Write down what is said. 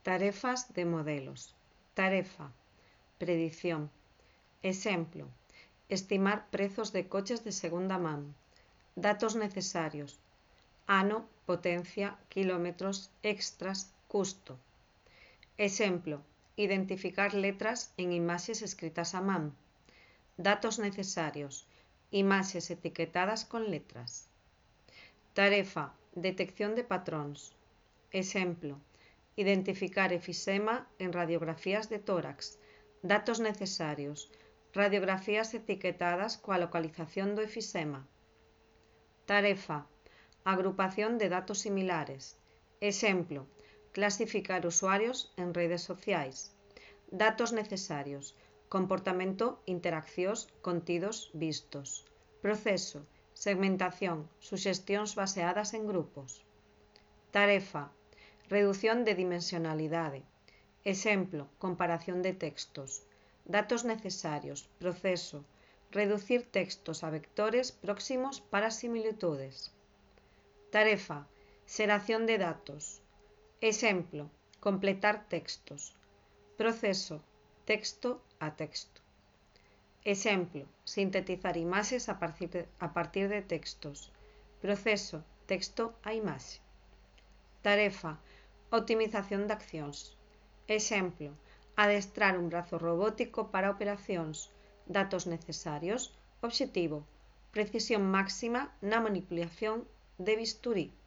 Tarefas de modelos. Tarefa. Predición. Exemplo. Estimar prezos de coches de segunda man. Datos necesarios. Ano, potencia, kilómetros, extras, custo. Exemplo. Identificar letras en imaxes escritas a man. Datos necesarios. Imaxes etiquetadas con letras. Tarefa. Detección de patróns. Exemplo. Identificar efisema en radiografías de tórax. Datos necesarios. Radiografías etiquetadas coa localización do efisema. Tarefa. Agrupación de datos similares. Exemplo. Clasificar usuarios en redes sociais. Datos necesarios. Comportamento, interaccións, contidos vistos. Proceso. Segmentación. Suxestións baseadas en grupos. Tarefa. Redución de dimensionalidade. Exemplo. Comparación de textos. Datos necesarios. Proceso. Reducir textos a vectores próximos para similitudes. Tarefa. Xeración de datos. Exemplo. Completar textos. Proceso. Texto a texto. Exemplo. Sintetizar imaxes a partir de textos. Proceso. Texto a imaxe. Tarefa. Optimización de accións. Exemplo. Adestrar un brazo robótico para operacións. Datos necesarios. Obxectivo. Precisión máxima na manipulación de bisturí.